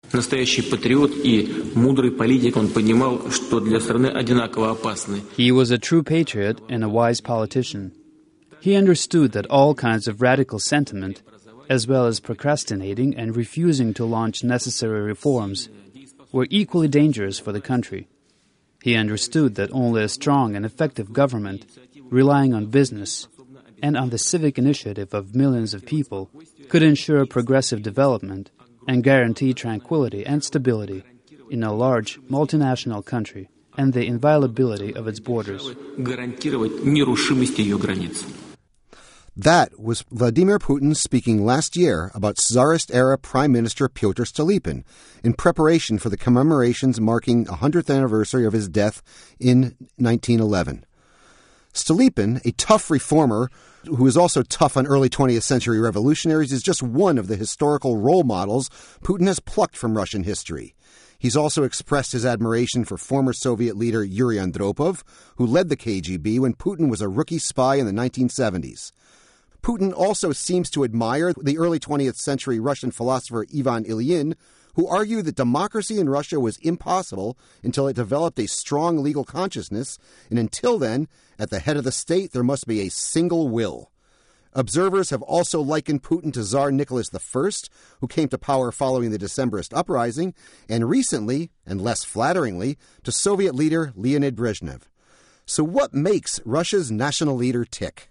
Настоящий патриот и мудрый политик, он понимал, что для страны одинаково опасны. He was a true patriot and a wise politician. He understood that all kinds of radical sentiment, as well as procrastinating and refusing to launch necessary reforms, were equally dangerous for the country. He understood that only a strong and effective government, relying on business and on the civic initiative of millions of people, could ensure progressive development and guarantee tranquility and stability in a large multinational country and the inviolability of its borders. Гарантировать нерушимость ее границ. That was Vladimir Putin speaking last year about Tsarist-era Prime Minister Pyotr Stolypin in preparation for the commemorations marking the 100th anniversary of his death in 1911. Stolypin, a tough reformer who is also tough on early 20th century revolutionaries, is just one of the historical role models Putin has plucked from Russian history. He's also expressed his admiration for former Soviet leader Yuri Andropov, who led the KGB when Putin was a rookie spy in the 1970s. Putin also seems to admire the early 20th century Russian philosopher Ivan Ilyin, who argued that democracy in Russia was impossible until it developed a strong legal consciousness, and until then, at the head of the state, there must be a single will. Observers have also likened Putin to Tsar Nicholas I, who came to power following the Decembrist uprising, and recently, and less flatteringly, to Soviet leader Leonid Brezhnev. So what makes Russia's national leader tick?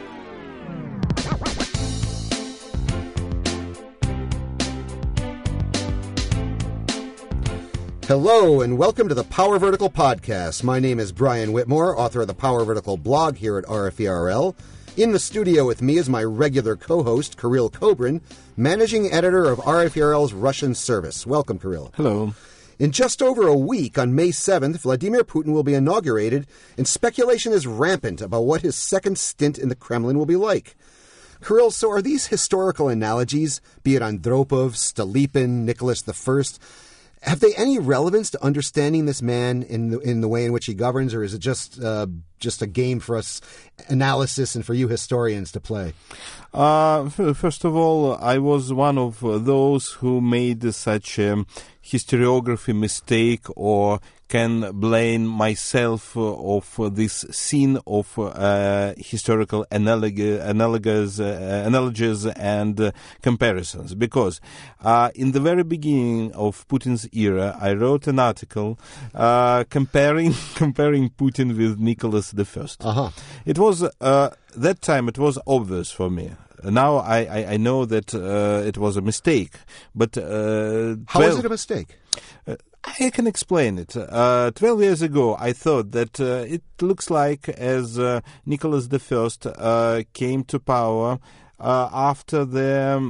Hello, and welcome to the Power Vertical Podcast. My name is Brian Whitmore, author of the Power Vertical blog here at RFERL. In the studio with me is my regular co-host, Kirill Kobrin, managing editor of RFERL's Russian service. Welcome, Kirill. Hello. In just over a week, on May 7th, Vladimir Putin will be inaugurated, and speculation is rampant about what his second stint in the Kremlin will be like. Kirill, so are these historical analogies, be it Andropov, Stolypin, Nicholas I, have they any relevance to understanding this man in the way in which he governs, or is it just a game for us analysis and for you historians to play? First of all, I was one of those who made such a historiography mistake or can blame myself of this scene of historical analogies and comparisons. Because in the very beginning of Putin's era, I wrote an article comparing Putin with Nicholas I. Uh-huh. It was that time it was obvious for me. Now I know that it was a mistake, but how is it a mistake? I can explain it. 12 years ago, I thought that it looks like as Nicholas I came to power after the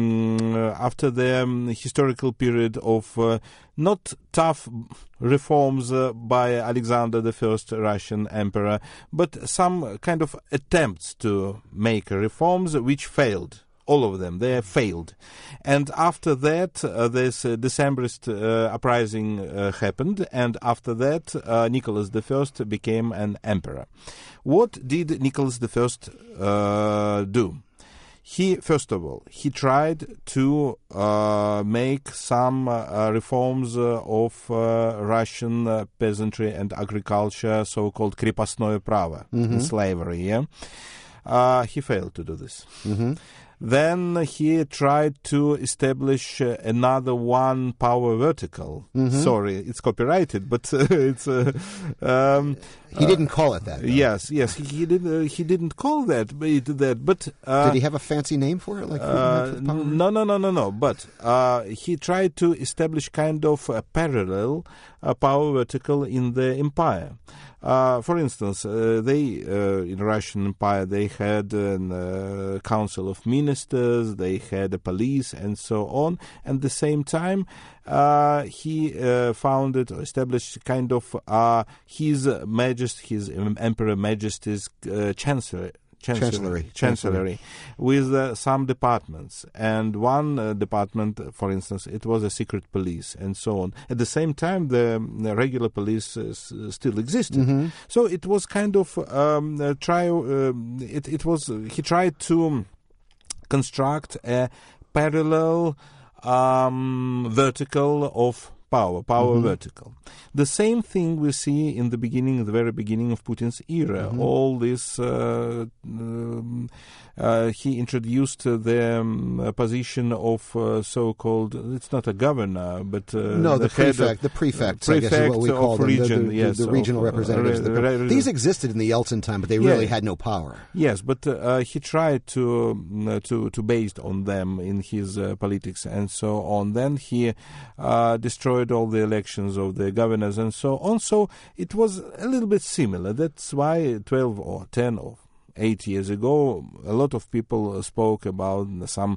historical period of not tough reforms by Alexander I, Russian emperor, but some kind of attempts to make reforms which failed. All of them, they failed. And after that, this Decembrist uprising happened, and after that, Nicholas I became an emperor. What did Nicholas I do? First of all, he tried to make some reforms of Russian peasantry and agriculture, so-called крепостное право, slavery. Yeah? He failed to do this. Mm-hmm. Then he tried to establish another one power vertical. Mm-hmm. Sorry, it's copyrighted, but it's he didn't call it that, though. Yes, he didn't call that, but did he have a fancy name for it, like no. But he tried to establish kind of a parallel power vertical in the empire. For instance, in Russian Empire, they had a council of ministers, they had a police, and so on. And at the same time, he founded or established kind of His Emperor Majesty's Chancellery with some departments. And one department, for instance, it was a secret police and so on. At the same time, the regular police still existed. Mm-hmm. So it was kind of he tried to construct a parallel vertical of power vertical. The same thing we see in the very beginning of Putin's era. All this, he introduced the position of so-called, it's not a governor, but the prefects, I guess is what we call them, region, the regional representatives. These existed in the Yeltsin time, but they really had no power. Yes, but he tried to base on them in his politics and so on. Then he destroyed all the elections of the governors and so on. So it was a little bit similar. That's why 12 or 10 or 8 years ago, a lot of people spoke about some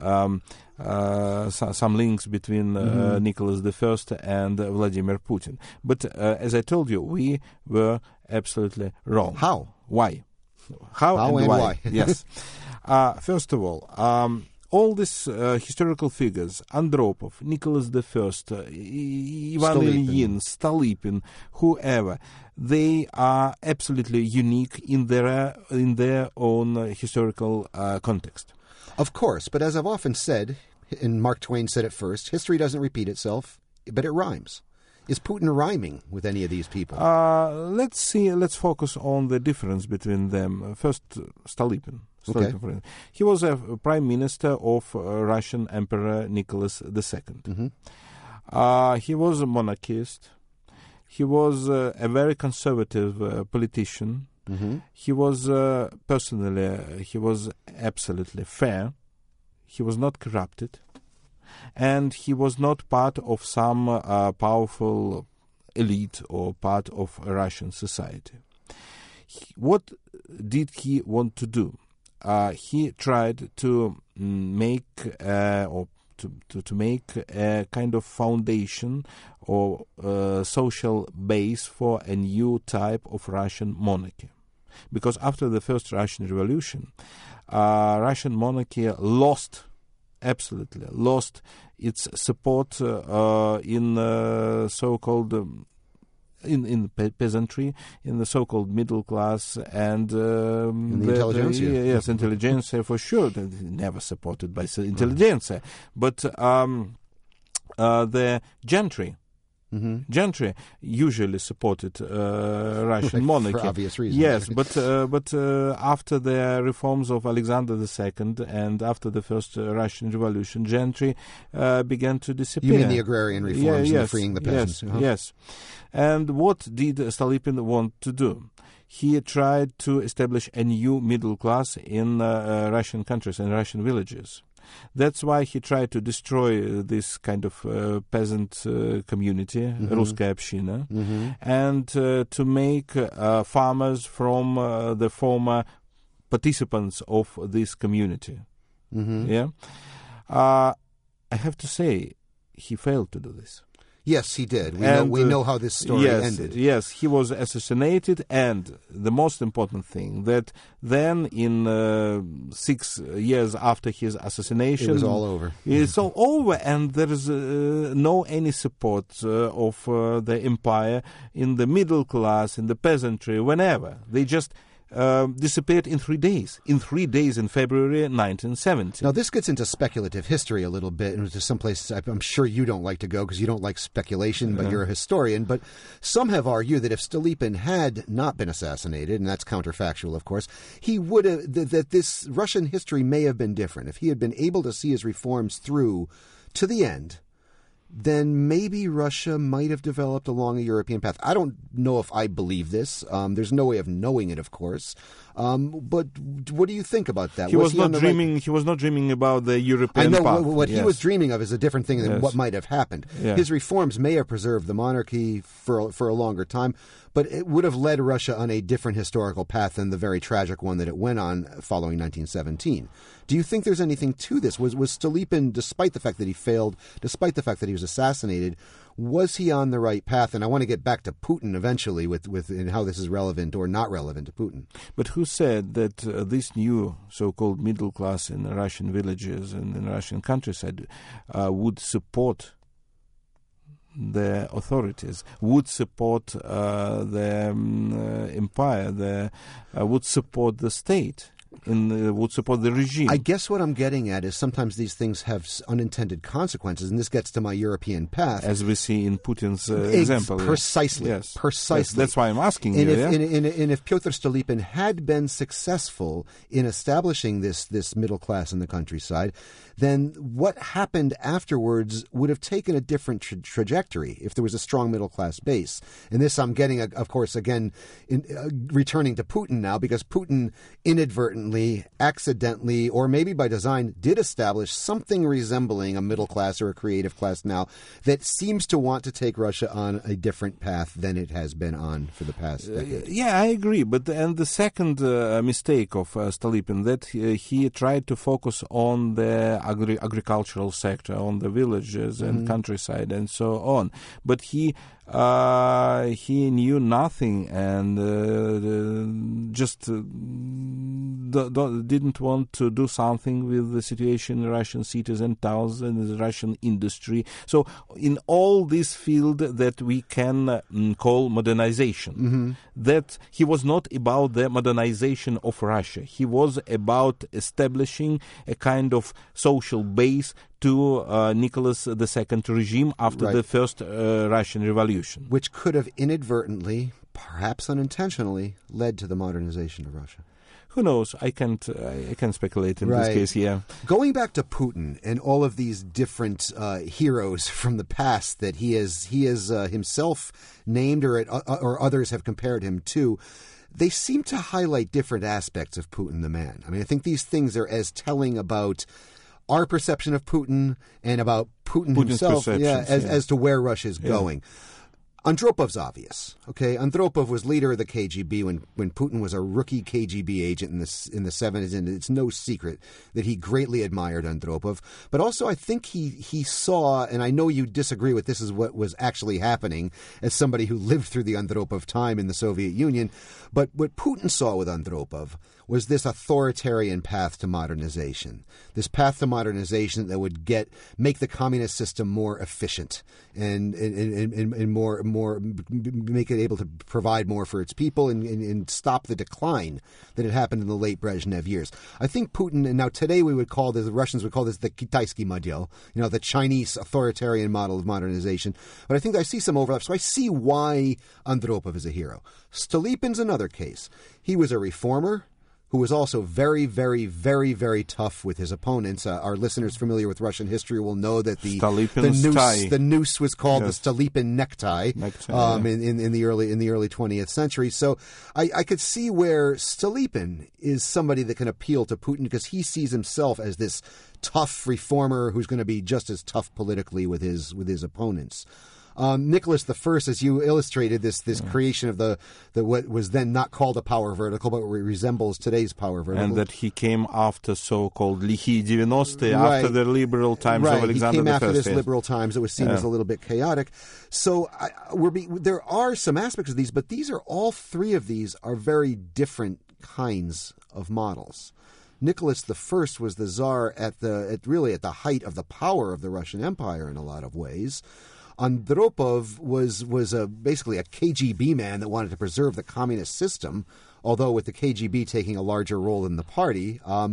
links between Nicholas I and Vladimir Putin. But as I told you, we were absolutely wrong. How? Why? How and why? Yes. First of all these historical figures, Andropov, Nicholas I, Ivan Ilyin, Stolypin, whoever, they are absolutely unique in their own historical context. Of course, but as I've often said, and Mark Twain said it first, history doesn't repeat itself, but it rhymes. Is Putin rhyming with any of these people? Let's focus on the difference between them. First, Stolypin. Okay. He was a prime minister of Russian Emperor Nicholas II. He was a monarchist. He was a very conservative politician. He was he was absolutely fair. He was not corrupted. And he was not part of some powerful elite or part of Russian society. What did he want to do? He tried to make to make a kind of foundation or social base for a new type of Russian monarchy. Because after the first Russian Revolution, Russian monarchy absolutely lost its support in so-called in peasantry, in the so-called middle class, and in the intelligentsia. Yes, intelligentsia for sure. Never supported by intelligentsia, but the gentry. Gentry usually supported Russian monarchy for obvious reasons. Yes, but after the reforms of Alexander II and after the first Russian Revolution, gentry began to disappear. You mean the agrarian reforms and freeing the peasants? Yes. And what did Stolypin want to do? He tried to establish a new middle class in Russian countries and Russian villages. That's why he tried to destroy this kind of peasant community, Ruskaya Община, and to make farmers from the former participants of this community. I have to say, he failed to do this. Yes, he did. We know how this story ended. Yes, he was assassinated, and the most important thing, that then in 6 years after his assassination... It was all over. It's all over, and there is no any support of the empire in the middle class, in the peasantry, whenever. They just... disappeared in 3 days. In February 1970. Now, this gets into speculative history a little bit, and to some places I'm sure you don't like to go because you don't like speculation, but you're a historian. But some have argued that if Stolypin had not been assassinated, and that's counterfactual, of course, he would have that this Russian history may have been different. If he had been able to see his reforms through to the end, then maybe Russia might have developed along a European path. I don't know if I believe this. There's no way of knowing it, of course. But what do you think about that? He was not dreaming about the European path. I know what he was dreaming of is a different thing than what might have happened. Yeah. His reforms may have preserved the monarchy for a longer time, but it would have led Russia on a different historical path than the very tragic one that it went on following 1917. Do you think there's anything to this? Was Stolypin, despite the fact that he failed, despite the fact that he was assassinated, was he on the right path? And I want to get back to Putin eventually with and how this is relevant or not relevant to Putin. But who said that this new so-called middle class in Russian villages and in Russian countryside would support the authorities, would support the empire, would support the state? would support the regime. I guess what I'm getting at is sometimes these things have unintended consequences, and this gets to my European path. As we see in Putin's example. Precisely. Yes. Precisely. That's why I'm asking and you. And if Pyotr Stolypin had been successful in establishing this middle class in the countryside, then what happened afterwards would have taken a different trajectory if there was a strong middle class base. And this I'm getting, of course, again, returning to Putin now, because Putin inadvertently, accidentally, or maybe by design, did establish something resembling a middle class or a creative class now that seems to want to take Russia on a different path than it has been on for the past decade. Yeah, I agree. But the second mistake of Stolypin, that he tried to focus on the agricultural sector, on the villages and countryside and so on. But he knew nothing and just didn't want to do something with the situation in Russian cities and towns and the Russian industry. So in all this field that we can call modernization, that he was not about the modernization of Russia. He was about establishing a kind of social base to Nicholas II regime after the first Russian Revolution. Which could have inadvertently, perhaps unintentionally, led to the modernization of Russia. Who knows? I can't speculate in this case, yeah. Going back to Putin and all of these different heroes from the past that he has himself named or others have compared him to, they seem to highlight different aspects of Putin the man. I mean, I think these things are as telling about our perception of Putin and about Putin's himself, as to where Russia is going. Andropov's obvious. Okay, Andropov was leader of the KGB when Putin was a rookie KGB agent in the 70s, and it's no secret that he greatly admired Andropov. But also, I think he saw, and I know you disagree with this is what was actually happening as somebody who lived through the Andropov time in the Soviet Union, but what Putin saw with Andropov was this authoritarian path to modernization, this path to modernization that would make the communist system more efficient and more make it able to provide more for its people and stop the decline that had happened in the late Brezhnev years. I think Putin, and now today the Russians would call this the Kitaisky model, the Chinese authoritarian model of modernization. But I think I see some overlap, so I see why Andropov is a hero. Stolypin's another case. He was a reformer who was also very, very, very, very tough with his opponents. Our listeners familiar with Russian history will know that the noose was called the Stolypin necktie in the early 20th century. So I could see where Stolypin is somebody that can appeal to Putin because he sees himself as this tough reformer who's going to be just as tough politically with his opponents. Nicholas I, as you illustrated, this creation of the what was then not called a power vertical, but resembles today's power vertical. And that he came after so-called Likhiy 90, after the liberal times of Alexander I. He came after this liberal times. It was seen as a little bit chaotic. So there are some aspects of these, but all three of these are very different kinds of models. Nicholas I was the Tsar at the height of the power of the Russian Empire in a lot of ways. Andropov was basically a KGB man that wanted to preserve the communist system, although with the KGB taking a larger role in the party. And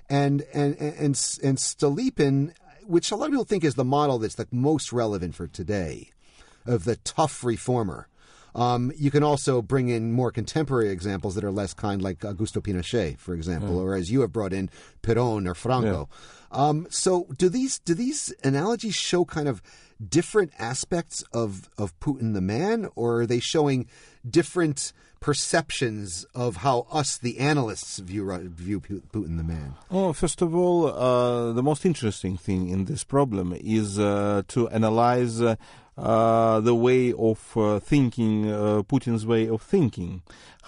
Stolypin, which a lot of people think is the model that's the most relevant for today, of the tough reformer. You can also bring in more contemporary examples that are less kind, like Augusto Pinochet, for example, or as you have brought in, Perón or Franco. So do these analogies show kind of different aspects of Putin the man, or are they showing different perceptions of how us, the analysts, view Putin the man? Oh, first of all, the most interesting thing in this problem is to analyze the way of thinking, Putin's way of thinking.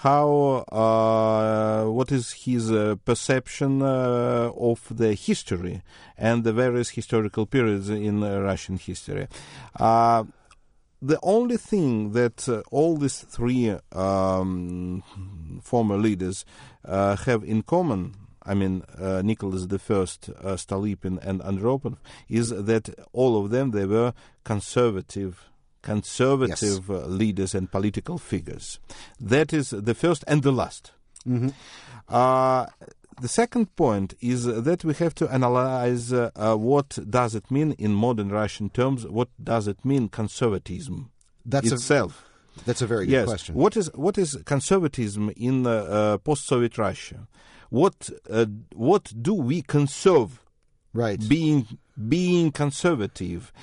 What is his perception of the history and the various historical periods in Russian history. The only thing that all these three former leaders have in common, Nicholas I, Stolypin, and Andropov, is that all of them, they were conservative leaders and political figures. That is the first and the last. the second point is that we have to analyze what does it mean in modern Russian terms. What does it mean conservatism itself? That's a very good question. What is conservatism in post-Soviet Russia? What do we conserve? Right. Being conservative.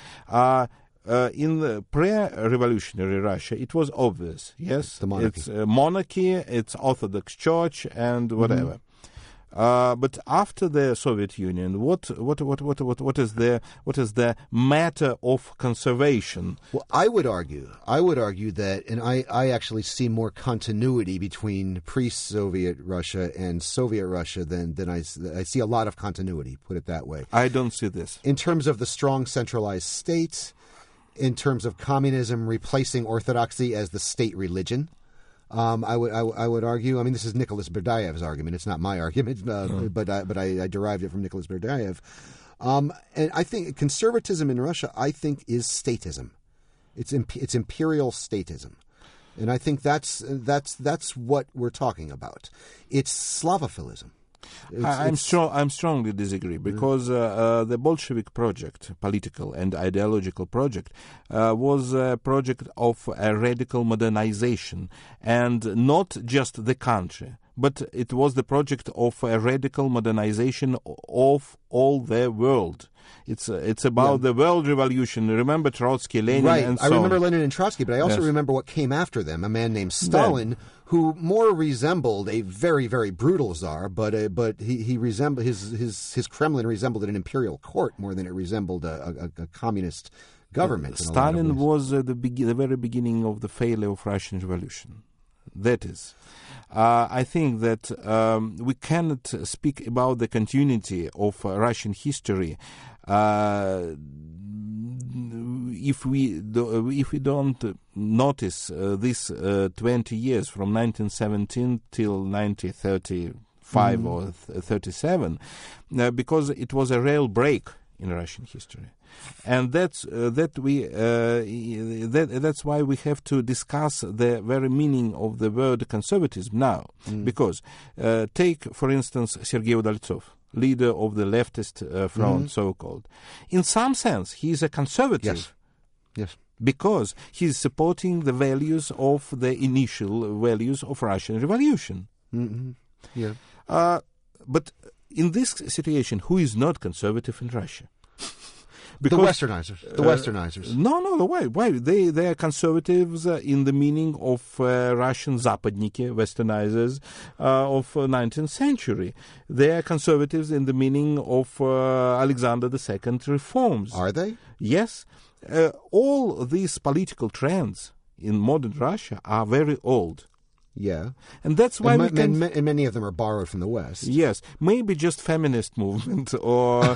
In the pre-revolutionary Russia, it was obvious. Yes, the monarchy. It's monarchy, it's Orthodox Church, and whatever. But after the Soviet Union, what is the matter of conservation? Well, I would argue that, and I actually see more continuity between pre-Soviet Russia and Soviet Russia than I see a lot of continuity. Put it that way. I don't see this in terms of the strong centralized state, in terms of communism replacing orthodoxy as the state religion. I would argue. I mean, this is Nicholas Berdyaev's argument. It's not my argument, but I derived it from Nicholas Berdyaev. And I think conservatism in Russia, is statism. It's imperial statism, and I think that's what we're talking about. It's Slavophilism. I strongly disagree, because the Bolshevik project, political and ideological project, was a project of a radical modernization, and not just the country, but it was the project of a radical modernization of all the world. It's about the world revolution. Remember Trotsky, Lenin, and so on. I remember Lenin and Trotsky, but I also remember what came after them. A man named Stalin, who more resembled a very, very brutal czar, but he resembled his Kremlin resembled an imperial court more than it resembled a communist government. Stalin was the very beginning of the failure of Russian Revolution. That is, I think that we cannot speak about the continuity of Russian history if we don't notice this 20 years from 1917 till 1935 or 37, because it was a real break in Russian history. And that's why we have to discuss the very meaning of the word conservatism now. Because take, for instance, Sergei Udaltsov, leader of the leftist front, so-called. In some sense, he is a conservative. Yes. Because he is supporting the values of the initial values of Russian Revolution. Yeah. But in this situation, who is not conservative in Russia? Because, the Westernizers. No. Why? They are conservatives in the meaning of Russian Zapadniki, Westernizers of 19th century. They are conservatives in the meaning of Alexander II reforms. Are they? Yes. All these political trends in modern Russia are very old. Yeah. And that's why and many of them are borrowed from the West. Yes. Maybe just feminist movement or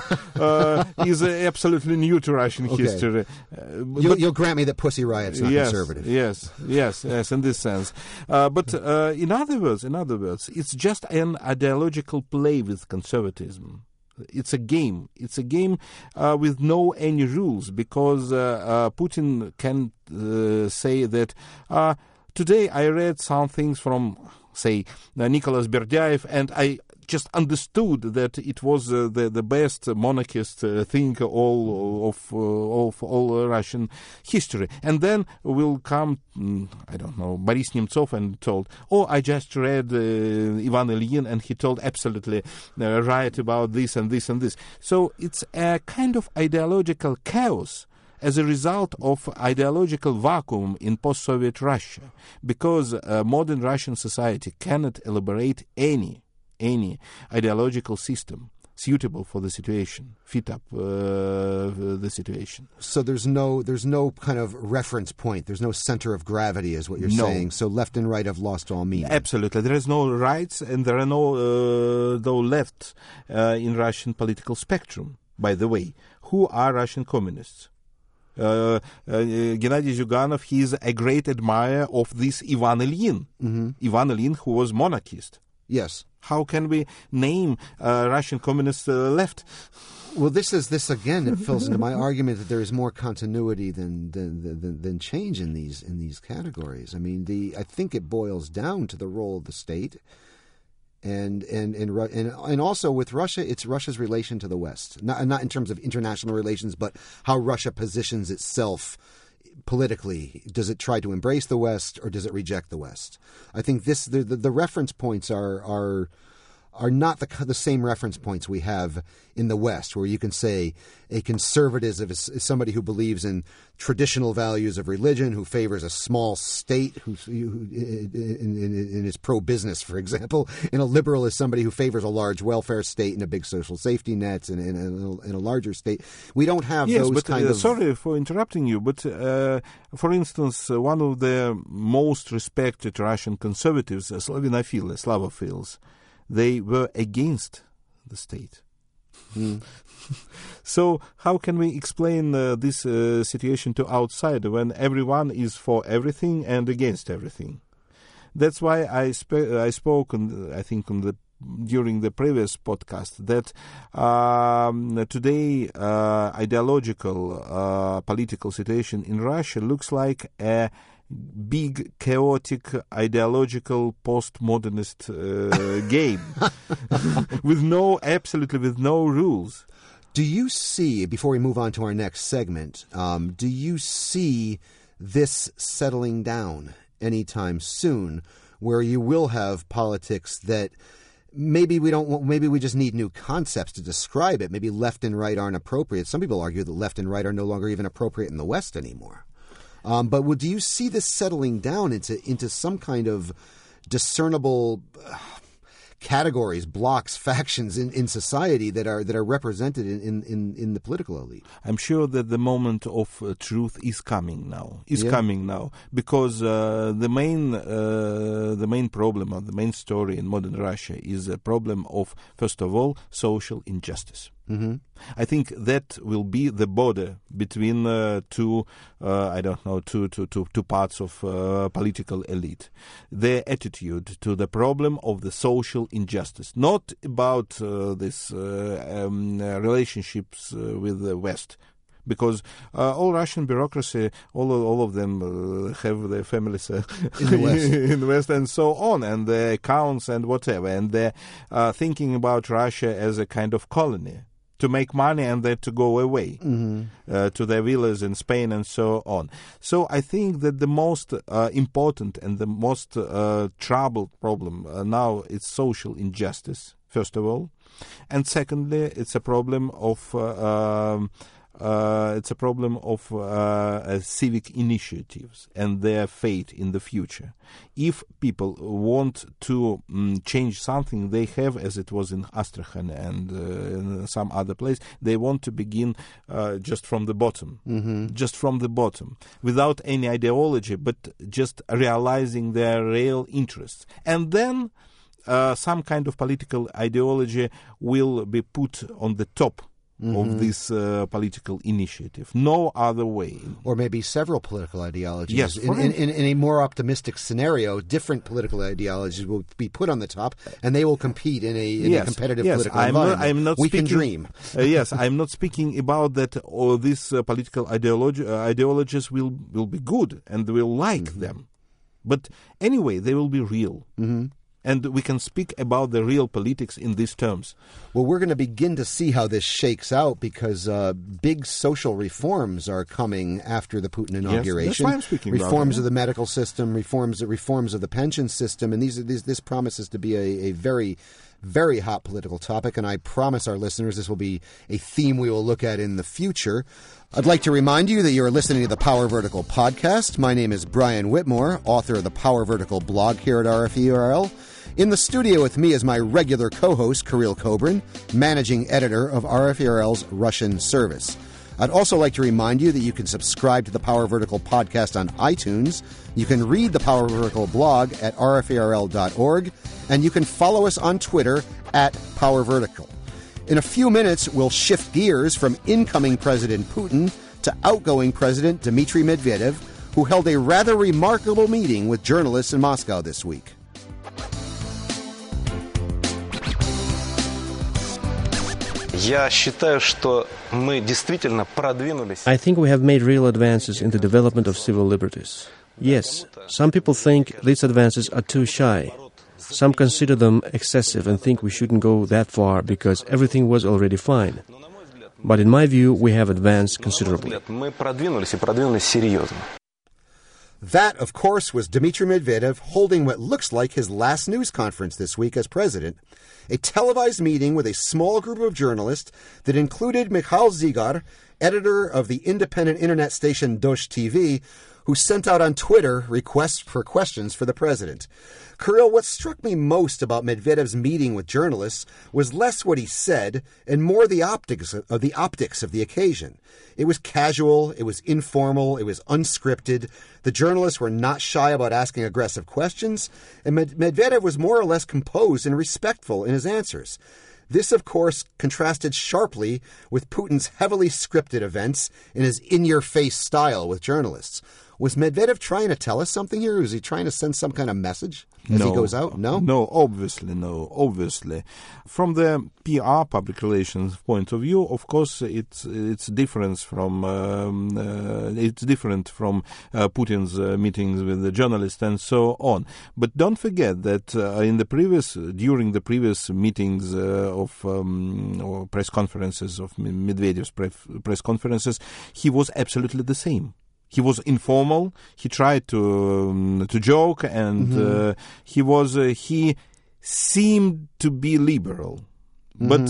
is absolutely new to Russian history. You'll grant me that Pussy Riot's not conservative. Yes, in this sense. But in other words, it's just an ideological play with conservatism. It's a game. It's a game with no any rules, because Putin can say that today I read some things from, say, Nicholas Berdyaev, and I just understood that it was the best monarchist thing of all Russian history. And then will come, I don't know, Boris Nemtsov and told, I just read Ivan Ilyin, and he told absolutely right about this and this and this. So it's a kind of ideological chaos as a result of ideological vacuum in post-Soviet Russia, because modern Russian society cannot elaborate any ideological system suitable for the situation, fit up the situation. So there's no kind of reference point. There's no center of gravity, is what you're saying. So left and right have lost all meaning. Absolutely. There is no rights and there are no left in Russian political spectrum, by the way. Who are Russian communists? Gennady Zyuganov, he is a great admirer of this Ivan Ilyin. Ivan Ilyin, who was monarchist. Yes. How can we name Russian communist left? Well, this again. It fills into my argument that there is more continuity than change in these categories. I mean, I think it boils down to the role of the state And also with Russia, it's Russia's relation to the West, not in terms of international relations, but how Russia positions itself politically. Does it try to embrace the West or does it reject the West? I think the reference points are not the same reference points we have in the West, where you can say a conservative is somebody who believes in traditional values of religion, who favors a small state, who is pro-business, for example. And a liberal is somebody who favors a large welfare state and a big social safety nets and a larger state. We don't have those kind of... Sorry for interrupting you, but for instance, one of the most respected Russian conservatives, Slavophiles, they were against the state. So how can we explain this situation to outside when everyone is for everything and against everything? That's why I spoke, I think, during the previous podcast, that today ideological political situation in Russia looks like a big, chaotic, ideological, postmodernist game with no rules. Do you see, before we move on to our next segment, do you see this settling down anytime soon, where you will have politics that maybe we just need new concepts to describe it? Maybe left and right aren't appropriate. Some people argue that left and right are no longer even appropriate in the West anymore. But do you see this settling down into some kind of discernible categories, blocks, factions in society that are represented in the political elite? I'm sure that the moment of truth is coming now. Because the main problem or the main story in modern Russia is a problem of, first of all, social injustice. Mm-hmm. I think that will be the border between two parts of political elite. Their attitude to the problem of the social injustice, not about this relationships with the West. Because all Russian bureaucracy, all of them have their families in the West and so on, and their accounts and whatever, and they're thinking about Russia as a kind of colony, to make money and then to go away to their villas in Spain and so on. So I think that the most important and the most troubled problem now is social injustice, first of all. And secondly, it's a problem of civic initiatives and their fate in the future. If people want to change something, they have, as it was in Astrakhan and in some other place, they want to begin just from the bottom, without any ideology, but just realizing their real interests. And then some kind of political ideology will be put on the top of this political initiative. No other way. Or maybe several political ideologies. Yes, in a more optimistic scenario, different political ideologies will be put on the top, and they will compete in a competitive political environment. We can dream. Yes, I'm not speaking about that. Or these political ideologies will be good, and we'll like them. But anyway, they will be real. Mm-hmm. And we can speak about the real politics in these terms. Well, we're going to begin to see how this shakes out, because big social reforms are coming after the Putin inauguration. Yes, that's why I'm speaking reforms about of the medical system, reforms of the pension system, and this promises to be a very, very hot political topic, and I promise our listeners this will be a theme we will look at in the future. I'd like to remind you that you're listening to the Power Vertical podcast. My name is Brian Whitmore, author of the Power Vertical blog here at RFE/URL. In the studio with me is my regular co-host, Kirill Kobrin, managing editor of RFE/URL's Russian service. I'd also like to remind you that you can subscribe to the Power Vertical podcast on iTunes. You can read the Power Vertical blog at rferl.org, and you can follow us on Twitter at Power Vertical. In a few minutes, we'll shift gears from incoming President Putin to outgoing President Dmitry Medvedev, who held a rather remarkable meeting with journalists in Moscow this week. I think we have made real advances in the development of civil liberties. Yes, some people think these advances are too shy. Some consider them excessive and think we shouldn't go that far because everything was already fine. But in my view, we have advanced considerably. That, of course, was Dmitry Medvedev holding what looks like his last news conference this week as president, a televised meeting with a small group of journalists that included Mikhail Zygar, editor of the independent internet station Dozhd TV, who sent out on Twitter requests for questions for the president. Kirill, what struck me most about Medvedev's meeting with journalists was less what he said and more the optics of the occasion. It was casual, it was informal, it was unscripted. The journalists were not shy about asking aggressive questions, and Medvedev was more or less composed and respectful in his answers. This, of course, contrasted sharply with Putin's heavily scripted events and his in-your-face style with journalists. Was Medvedev trying to tell us something here? Was he trying to send some kind of message as he goes out? No? No, obviously. From the PR, public relations point of view, of course, it's different from Putin's meetings with the journalists and so on. But don't forget that during the previous meetings or press conferences of Medvedev's press conferences, he was absolutely the same. He was informal. He tried to joke, and he seemed to be liberal. But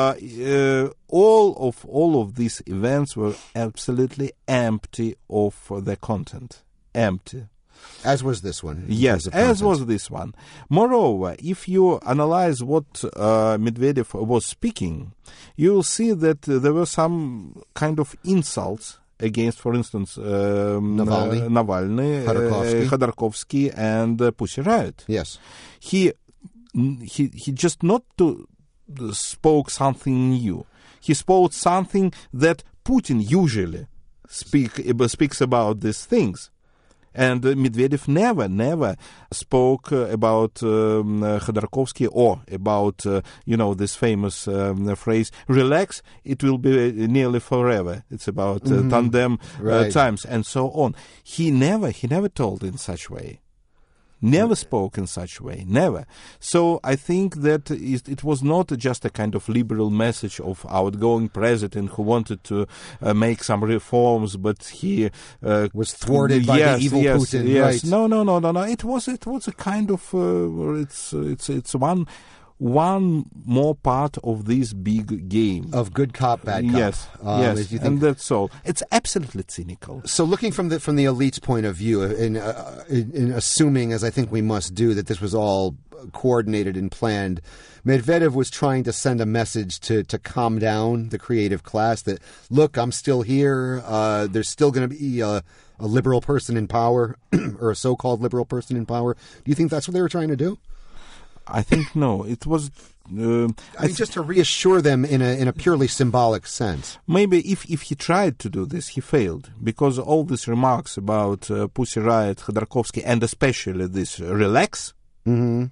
all of these events were absolutely empty of their content. Empty. As was this one. Yes, as was this one. Moreover, if you analyze what Medvedev was speaking, you will see that there were some kind of insults against, for instance, Navalny, Khodorkovsky, and Pussy Riot. Yes. He just not spoke something new. He spoke something that Putin usually speaks about these things. And Medvedev never spoke about Khodorkovsky or about, this famous phrase, relax, it will be nearly forever. It's about tandem times and so on. He never told in such way. Never spoke in such way, never. So I think that it was not just a kind of liberal message of outgoing president who wanted to make some reforms, but he was thwarted by the evil Putin. Yes, right. No. It was a kind of it's one more part of this big game of good cop, bad cop. Yes, and that's all. It's absolutely cynical. So, looking from the elite's point of view, in assuming, as I think we must do, that this was all coordinated and planned, Medvedev was trying to send a message to calm down the creative class. That look, I'm still here. There's still going to be a liberal person in power, or a so-called liberal person in power. Do you think that's what they were trying to do? I think no. It was. Just to reassure them in a purely symbolic sense. Maybe if he tried to do this, he failed, because all these remarks about Pussy Riot, Khodorkovsky, and especially this relax. Mm-hmm.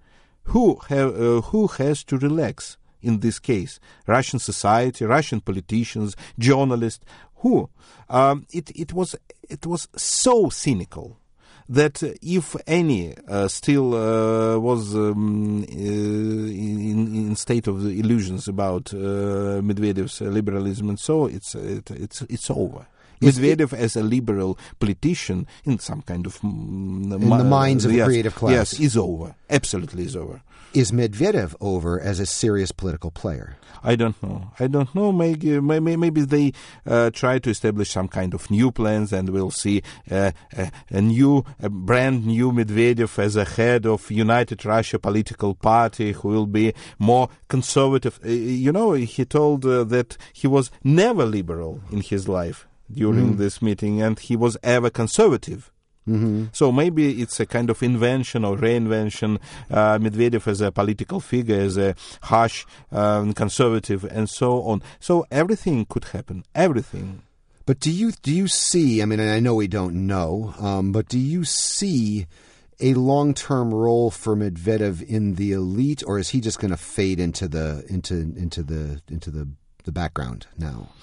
Who has to relax in this case? Russian society, Russian politicians, journalists. Who? It was so cynical that if any still was in state of illusions about Medvedev's liberalism, and so it's over. Medvedev as a liberal politician in some kind of in the minds of the creative class. Yes, is over. Absolutely is over. Is Medvedev over as a serious political player? I don't know. Maybe they try to establish some kind of new plans, and we'll see a brand new Medvedev as a head of United Russia political party who will be more conservative. He told that he was never liberal in his life during this meeting, and he was ever conservative. Mm-hmm. So maybe it's a kind of invention or reinvention. Medvedev as a political figure, as a harsh conservative, and so on. So everything could happen. Everything. But do you see? I mean, I know we don't know, but do you see a long-term role for Medvedev in the elite, or is he just going to fade into the background now?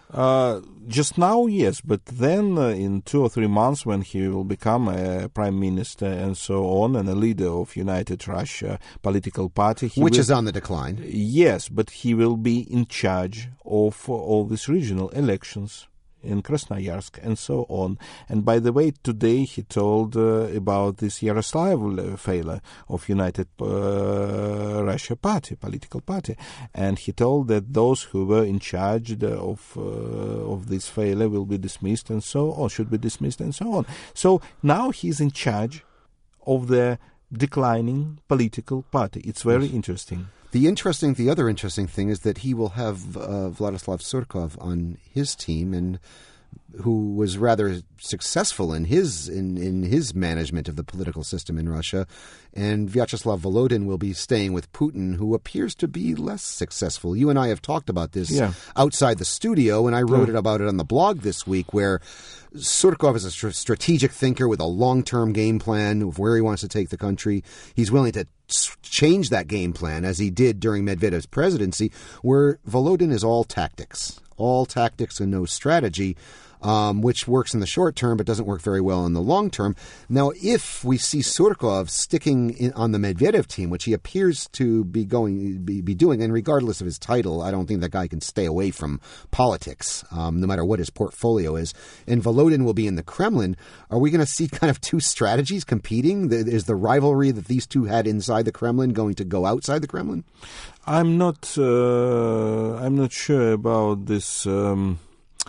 Just now, yes, but then in 2 or 3 months, when he will become a prime minister and so on, and a leader of United Russia political party, which is on the decline. Yes, but he will be in charge of all these regional elections in Krasnoyarsk and so on. And by the way, today he told about this Yaroslavl failure of United Russia party, political party, and he told that those who were in charge of this failure will be dismissed and so on, should be dismissed and so on. So now he's in charge of the declining political party. It's very interesting. The other interesting thing is that he will have Vladislav Surkov on his team, and who was rather successful in his management of the political system in Russia, and Vyacheslav Volodin will be staying with Putin, who appears to be less successful. You and I have talked about this outside the studio, and I wrote about it on the blog this week, where Surkov is a strategic thinker with a long-term game plan of where he wants to take the country. He's willing to change that game plan, as he did during Medvedev's presidency, where Volodin is all tactics and no strategy, which works in the short term but doesn't work very well in the long term. Now, if we see Surkov sticking on the Medvedev team, which he appears to be doing, and regardless of his title, I don't think that guy can stay away from politics, no matter what his portfolio is, and Volodin will be in the Kremlin, are we going to see kind of two strategies competing? Is the rivalry that these two had inside the Kremlin going to go outside the Kremlin? I'm not sure about this of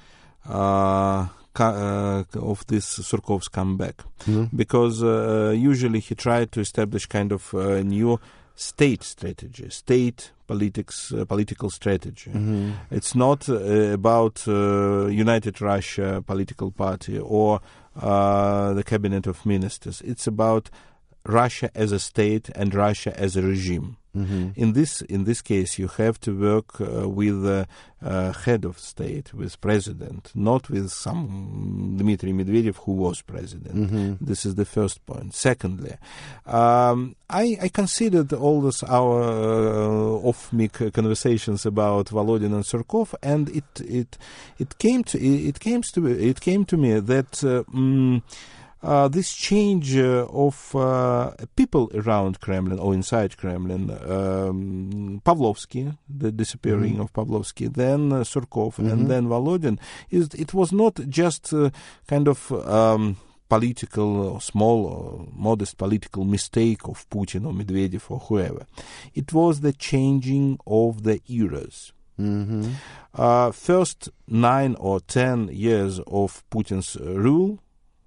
this Surkov's comeback, because usually he tried to establish kind of a new state strategy, state political strategy. It's not about United Russia political party or the cabinet of ministers. It's about Russia as a state and Russia as a regime. In this case, you have to work with the head of state, with president, not with some Dmitry Medvedev who was president. This is the first point. Secondly, I considered all this our off-mic conversations about Volodin and Surkov, and it came to me that. This change of people around Kremlin or inside Kremlin, Pavlovsky, the disappearing of Pavlovsky, then Surkov, and then Volodin, it was not just kind of political or small or modest political mistake of Putin or Medvedev or whoever. It was the changing of the eras. First 9 or 10 years of Putin's rule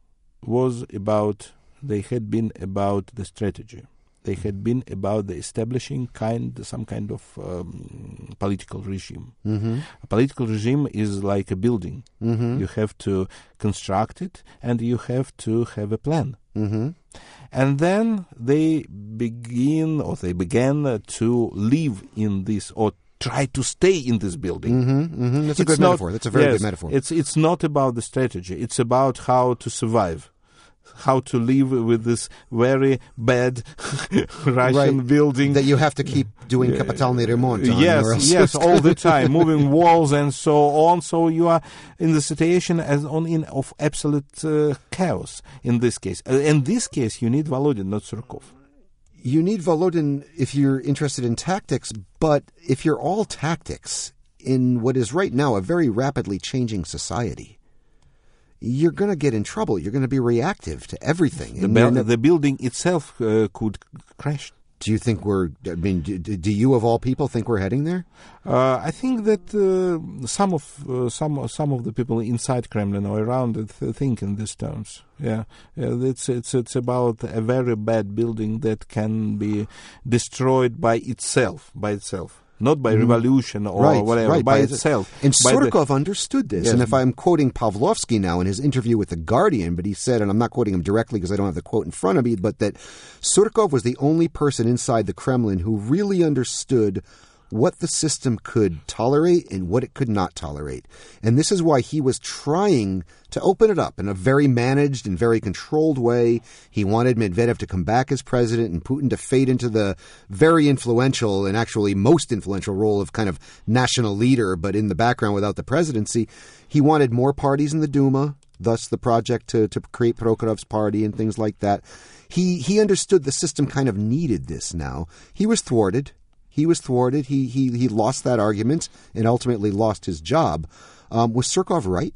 had been about the strategy. They had been about the establishing some kind of political regime. A political regime is like a building. You have to construct it, and you have to have a plan. And then they began to live in this, or try to stay in this building. That's a good metaphor. That's a very good metaphor. It's not about the strategy. It's about how to survive, how to live with this very bad Russian building that you have to keep doing kapitalny remont on. Yes, all the time, moving walls and so on. So you are in the situation of absolute chaos in this case. In this case, you need Volodin, not Surkov. You need Volodin if you're interested in tactics, but if you're all tactics in what is right now a very rapidly changing society, you're going to get in trouble. You're going to be reactive to everything. The building itself could crash. Do you think do you of all people think we're heading there? I think that some of the people inside Kremlin or around it think in these terms. It's about a very bad building that can be destroyed by itself. Not by revolution or whatever, by itself. And Surkov understood this. Yes. And if I'm quoting Pavlovsky now in his interview with The Guardian, but he said, and I'm not quoting him directly because I don't have the quote in front of me, but that Surkov was the only person inside the Kremlin who really understood what the system could tolerate and what it could not tolerate. And this is why he was trying to open it up in a very managed and very controlled way. He wanted Medvedev to come back as president and Putin to fade into the very influential and actually most influential role of kind of national leader, but in the background without the presidency. He wanted more parties in the Duma, thus the project to create Prokhorov's party and things like that. He understood the system kind of needed this now. He was thwarted. He lost that argument and ultimately lost his job. Was Surkov right?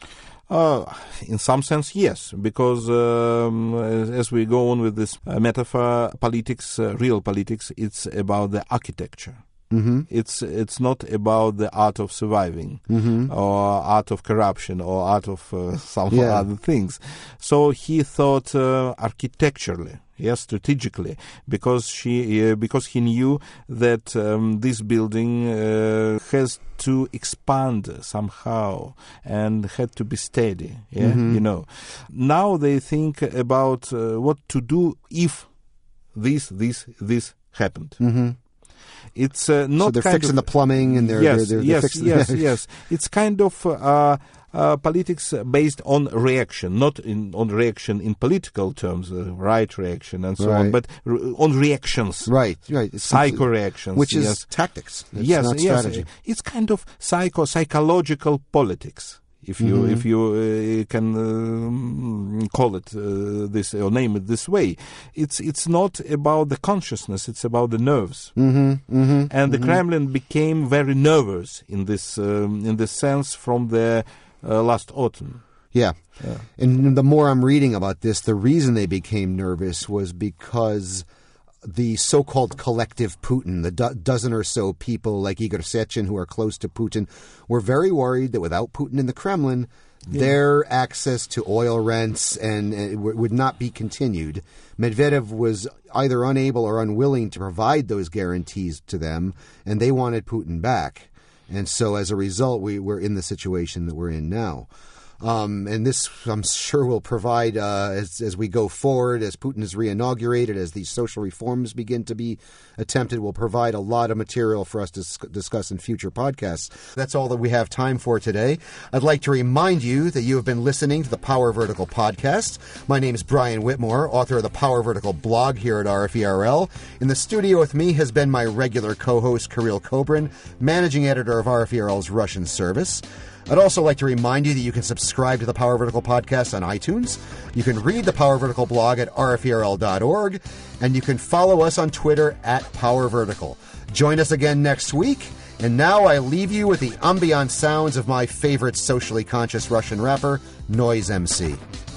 In some sense, yes, because as we go on with this metaphor, politics, real politics, it's about the architecture. Mm-hmm. It's not about the art of surviving or art of corruption or art of some other things. So he thought architecturally, yes, strategically, because he knew that this building has to expand somehow and had to be steady. Yeah, you know. Now they think about what to do if this happened. Mm-hmm. It's not so they're kind fixing of, the plumbing and they're fixing yes. It's kind of politics based on reaction, not on reaction in political terms, right reaction and so on, but on reactions. Right. It's psycho reactions, which is tactics. It's not strategy. It's kind of psychological politics. If you can call it this or name it this way, it's not about the consciousness; it's about the nerves. And the Kremlin became very nervous in this sense from the last autumn. Yeah, and the more I'm reading about this, the reason they became nervous was because the so-called collective Putin, the dozen or so people like Igor Sechin who are close to Putin, were very worried that without Putin in the Kremlin, their access to oil rents and would not be continued. Medvedev was either unable or unwilling to provide those guarantees to them, and they wanted Putin back. And so as a result, we're in the situation that we're in now. And this, I'm sure, will provide, as we go forward, as Putin is reinaugurated, as these social reforms begin to be attempted, will provide a lot of material for us to discuss in future podcasts. That's all that we have time for today. I'd like to remind you that you have been listening to the Power Vertical podcast. My name is Brian Whitmore, author of the Power Vertical blog here at RFERL. In the studio with me has been my regular co-host, Kirill Kobrin, managing editor of RFERL's Russian service. I'd also like to remind you that you can subscribe to the Power Vertical podcast on iTunes. You can read the Power Vertical blog at rferl.org, and you can follow us on Twitter at Power Vertical. Join us again next week. And now I leave you with the ambient sounds of my favorite socially conscious Russian rapper, Noise MC.